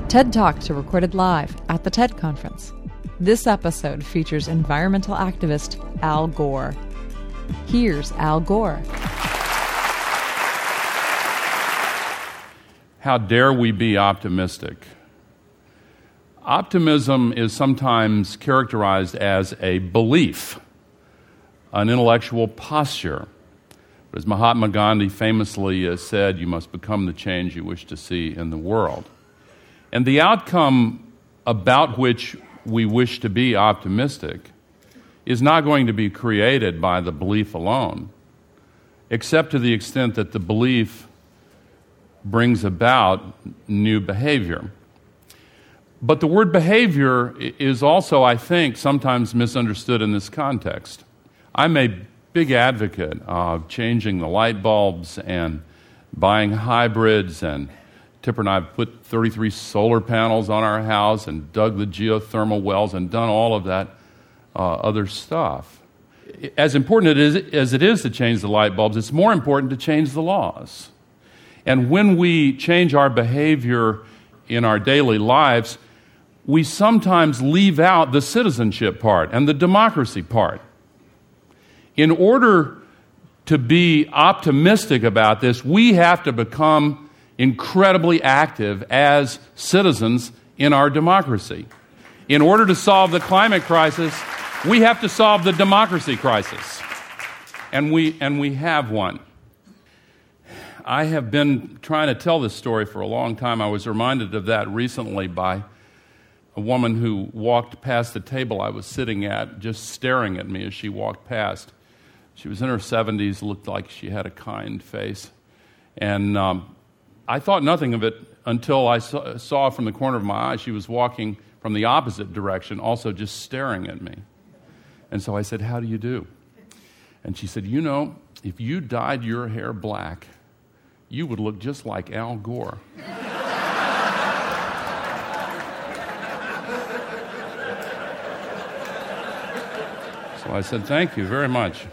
TED Talks are recorded live at the TED Conference. This episode features environmental activist Al Gore. Here's Al Gore. How dare we be optimistic? Optimism is sometimes characterized as a belief, an intellectual posture. But as Mahatma Gandhi famously said, you must become the change you wish to see in the world. And the outcome about which we wish to be optimistic is not going to be created by the belief alone, except to the extent that the belief brings about new behavior. But the word behavior is also, I think, sometimes misunderstood in this context. I'm a big advocate of changing the light bulbs and buying hybrids, and Tipper and I have put 33 solar panels on our house and dug the geothermal wells and done all of that other stuff. As important as it is to change the light bulbs, it's more important to change the laws. And when we change our behavior in our daily lives, we sometimes leave out the citizenship part and the democracy part. In order to be optimistic about this, we have to become incredibly active as citizens in our democracy. In order to solve the climate crisis, we have to solve the democracy crisis. And we have one. I have been trying to tell this story for a long time. I was reminded of that recently by a woman who walked past the table I was sitting at, just staring at me as she walked past. She was in her 70s, looked like she had a kind face. And I thought nothing of it until I saw from the corner of my eye she was walking from the opposite direction, also just staring at me. And so I said, "How do you do?" And she said, "You know, if you dyed your hair black, you would look just like Al Gore." So I said, "Thank you very much."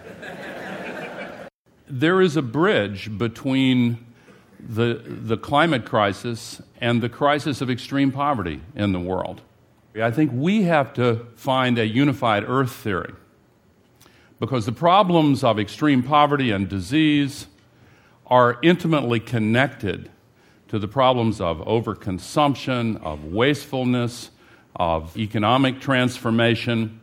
There is a bridge between the climate crisis and the crisis of extreme poverty in the world. I think we have to find a unified earth theory, because the problems of extreme poverty and disease are intimately connected to the problems of overconsumption, of wastefulness, of economic transformation.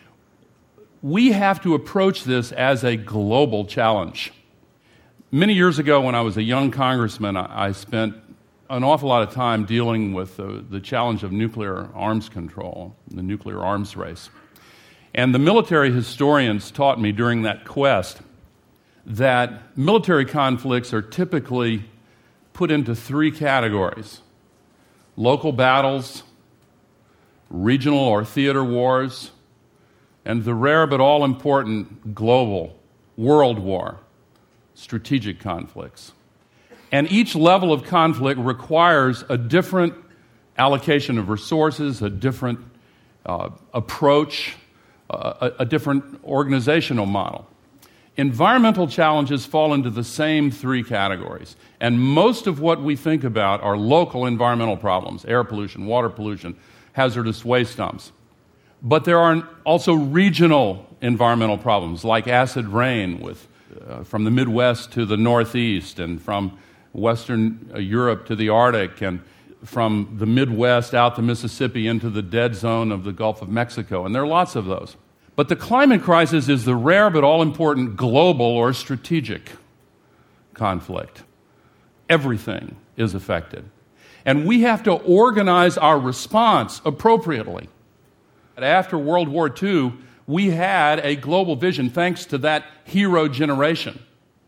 We have to approach this as a global challenge. Many years ago, when I was a young congressman, I spent an awful lot of time dealing with the challenge of nuclear arms control, the nuclear arms race. And the military historians taught me during that quest that military conflicts are typically put into three categories: local battles, regional or theater wars, and the rare but all-important global world war, strategic conflicts. And each level of conflict requires a different allocation of resources, a different approach, a different organizational model. Environmental challenges fall into the same three categories. And most of what we think about are local environmental problems: air pollution, water pollution, hazardous waste dumps. But there are also regional environmental problems, like acid rain from the Midwest to the Northeast, and from Western Europe to the Arctic, and from the Midwest out the Mississippi into the dead zone of the Gulf of Mexico. And there are lots of those. But the climate crisis is the rare but all-important global or strategic conflict. Everything is affected. And we have to organize our response appropriately. After World War II, we had a global vision thanks to that hero generation.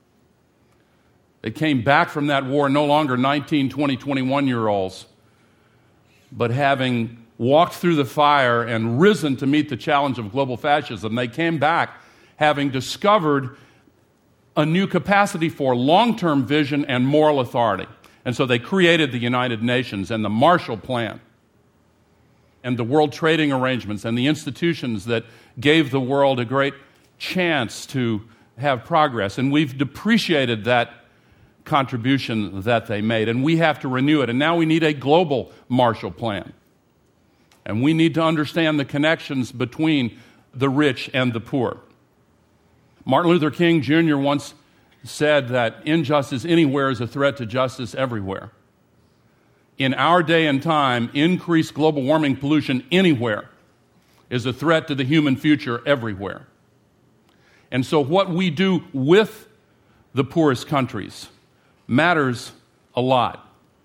They came back from that war no longer 19, 20, 21-year-olds, but having walked through the fire and risen to meet the challenge of global fascism, they came back having discovered a new capacity for long-term vision and moral authority. And so they created the United Nations and the Marshall Plan and the World Trading Arrangements and the institutions that gave the world a great chance to have progress. And we've depreciated that contribution that they made, and we have to renew it. And now we need a global Marshall Plan. And we need to understand the connections between the rich and the poor. Martin Luther King Jr. once said that injustice anywhere is a threat to justice everywhere. In our day and time, increased global warming pollution anywhere is a threat to the human future everywhere. And so what we do with the poorest countries matters a lot.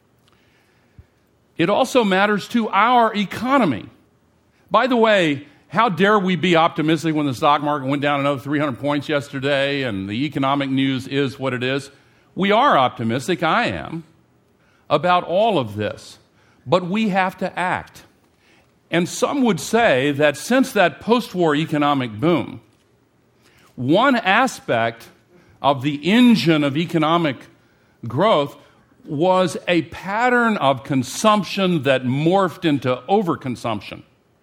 It also matters to our economy. By the way, how dare we be optimistic when the stock market went down another 300 points yesterday and the economic news is what it is? We are optimistic, I am, about all of this. But we have to act. And some would say that since that post-war economic boom, one aspect of the engine of economic growth was a pattern of consumption that morphed into overconsumption.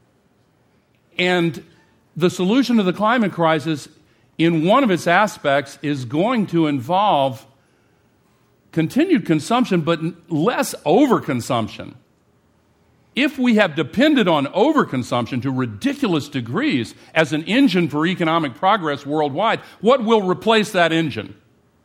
And the solution to the climate crisis, in one of its aspects, is going to involve continued consumption, but less overconsumption. If we have depended on overconsumption to ridiculous degrees as an engine for economic progress worldwide, what will replace that engine?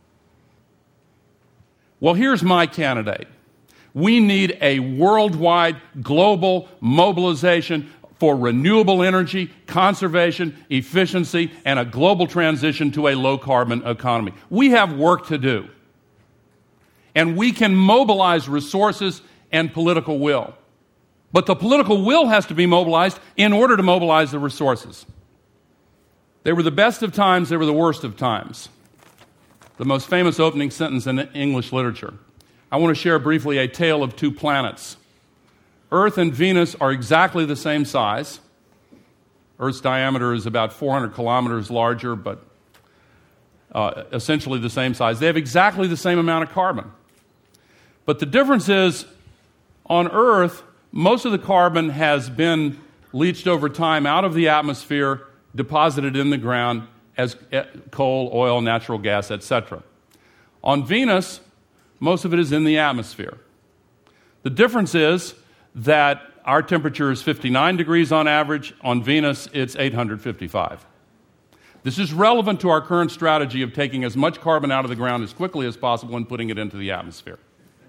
Well, here's my candidate. We need a worldwide global mobilization for renewable energy, conservation, efficiency, and a global transition to a low-carbon economy. We have work to do. And we can mobilize resources and political will. But the political will has to be mobilized in order to mobilize the resources. They were the best of times, they were the worst of times. The most famous opening sentence in English literature. I want to share briefly a tale of two planets. Earth and Venus are exactly the same size. Earth's diameter is about 400 kilometers larger, but essentially the same size. They have exactly the same amount of carbon. But the difference is, on Earth, most of the carbon has been leached over time out of the atmosphere, deposited in the ground as coal, oil, natural gas, etc. On Venus, most of it is in the atmosphere. The difference is that our temperature is 59 degrees on average. On Venus, it's 855. This is relevant to our current strategy of taking as much carbon out of the ground as quickly as possible and putting it into the atmosphere.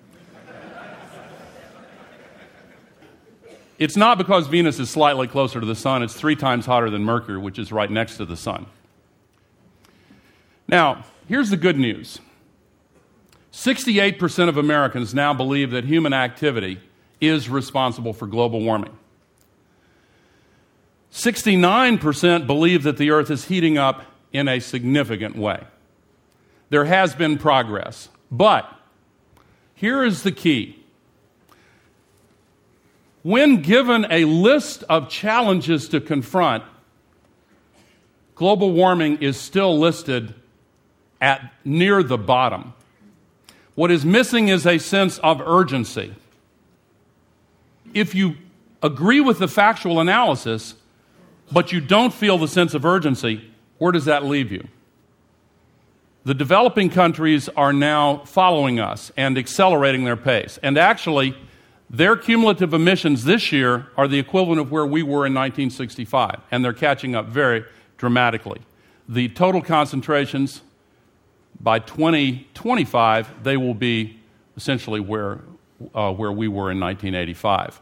It's not because Venus is slightly closer to the sun. It's 3 times hotter than Mercury, which is right next to the sun. Now, here's the good news. 68% of Americans now believe that human activity is responsible for global warming. 69% believe that the Earth is heating up in a significant way. There has been progress, but here is the key. When given a list of challenges to confront, global warming is still listed at near the bottom. What is missing is a sense of urgency. If you agree with the factual analysis, but you don't feel the sense of urgency, where does that leave you? The developing countries are now following us and accelerating their pace. And actually, their cumulative emissions this year are the equivalent of where we were in 1965, and they're catching up very dramatically. The total concentrations, by 2025, they will be essentially where we were in 1985.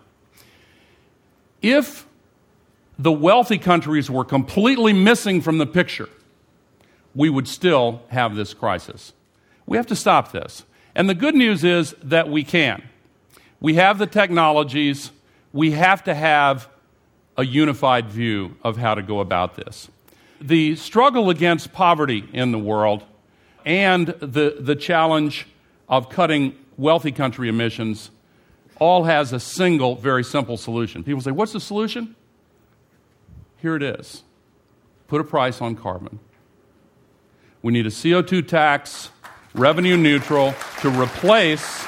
If the wealthy countries were completely missing from the picture, we would still have this crisis. We have to stop this. And the good news is that we can. We have the technologies. We have to have a unified view of how to go about this. The struggle against poverty in the world and the challenge of cutting wealthy country emissions all has a single, very simple solution. People say, what's the solution? Here it is. Put a price on carbon. We need a CO2 tax, revenue neutral, to replace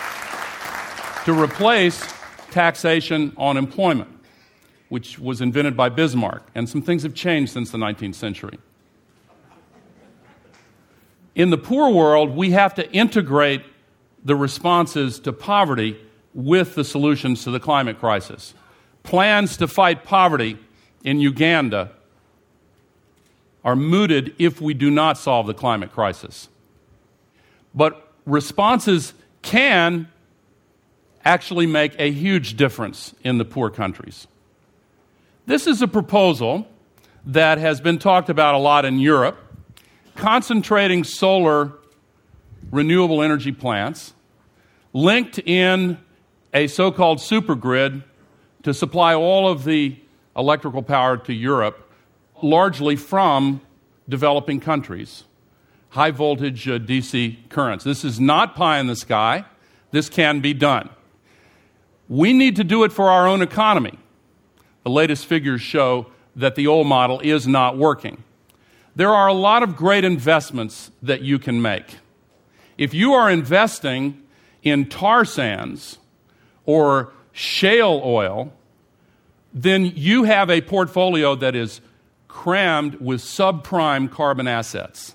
taxation on employment, which was invented by Bismarck. And some things have changed since the 19th century. In the poor world, we have to integrate the responses to poverty with the solutions to the climate crisis. Plans to fight poverty in Uganda are mooted if we do not solve the climate crisis. But responses can actually make a huge difference in the poor countries. This is a proposal that has been talked about a lot in Europe, concentrating solar renewable energy plants linked in a so-called supergrid to supply all of the electrical power to Europe, largely from developing countries. High voltage DC currents. This is not pie in the sky. This can be done. We need to do it for our own economy. The latest figures show that the old model is not working. There are a lot of great investments that you can make. If you are investing in tar sands or shale oil, then you have a portfolio that is crammed with subprime carbon assets.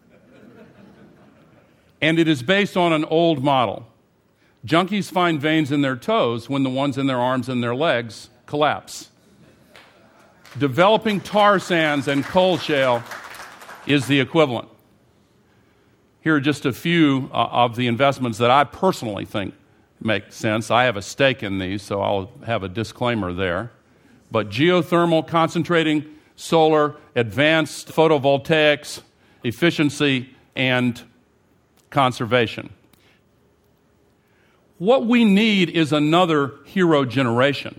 And it is based on an old model. Junkies find veins in their toes when the ones in their arms and their legs collapse. Developing tar sands and coal shale is the equivalent. Here are just a few of the investments that I personally think make sense. I have a stake in these, so I'll have a disclaimer there. But geothermal, concentrating solar, advanced photovoltaics, efficiency, and conservation. What we need is another hero generation.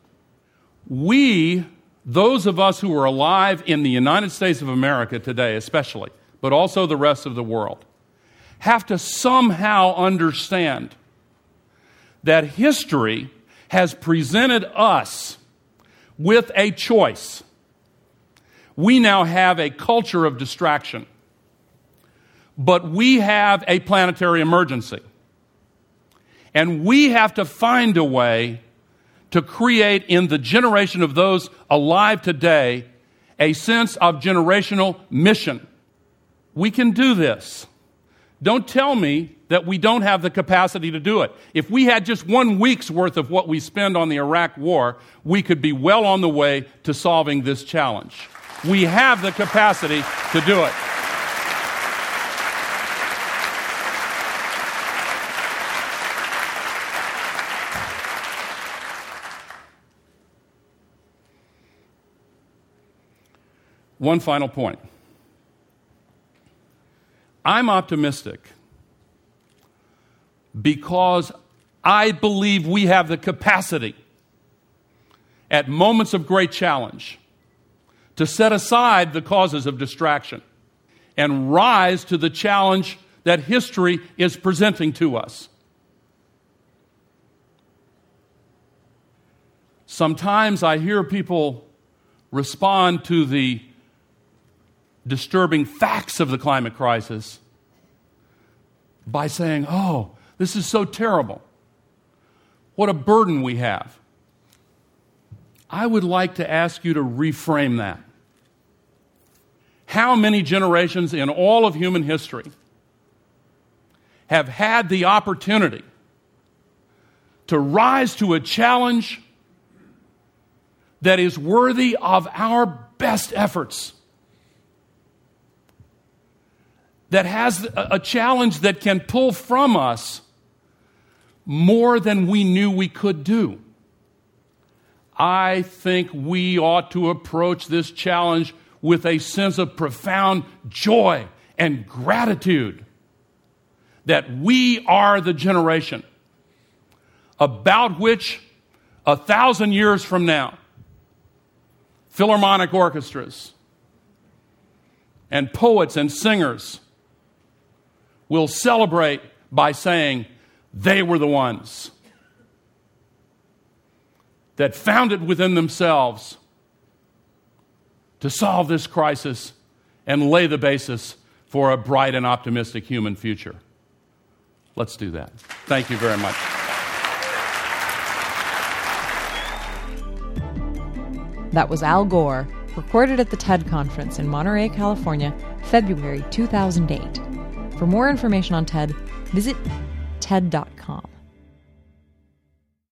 We, those of us who are alive in the United States of America today especially, but also the rest of the world, have to somehow understand that history has presented us with a choice. We now have a culture of distraction, but we have a planetary emergency. And we have to find a way to create in the generation of those alive today a sense of generational mission. We can do this. Don't tell me that we don't have the capacity to do it. If we had just 1 week's worth of what we spend on the Iraq war, we could be well on the way to solving this challenge. We have the capacity to do it. One final point. I'm optimistic because I believe we have the capacity at moments of great challenge to set aside the causes of distraction and rise to the challenge that history is presenting to us. Sometimes I hear people respond to the disturbing facts of the climate crisis by saying, "Oh, this is so terrible. What a burden we have." I would like to ask you to reframe that. How many generations in all of human history have had the opportunity to rise to a challenge that is worthy of our best efforts? That has a challenge that can pull from us more than we knew we could do. I think we ought to approach this challenge with a sense of profound joy and gratitude that we are the generation about which 1,000 years from now, philharmonic orchestras and poets and singers will celebrate by saying they were the ones that found it within themselves to solve this crisis and lay the basis for a bright and optimistic human future. Let's do that. Thank you very much. That was Al Gore, recorded at the TED Conference in Monterey, California, February 2008. For more information on TED, visit TED.com.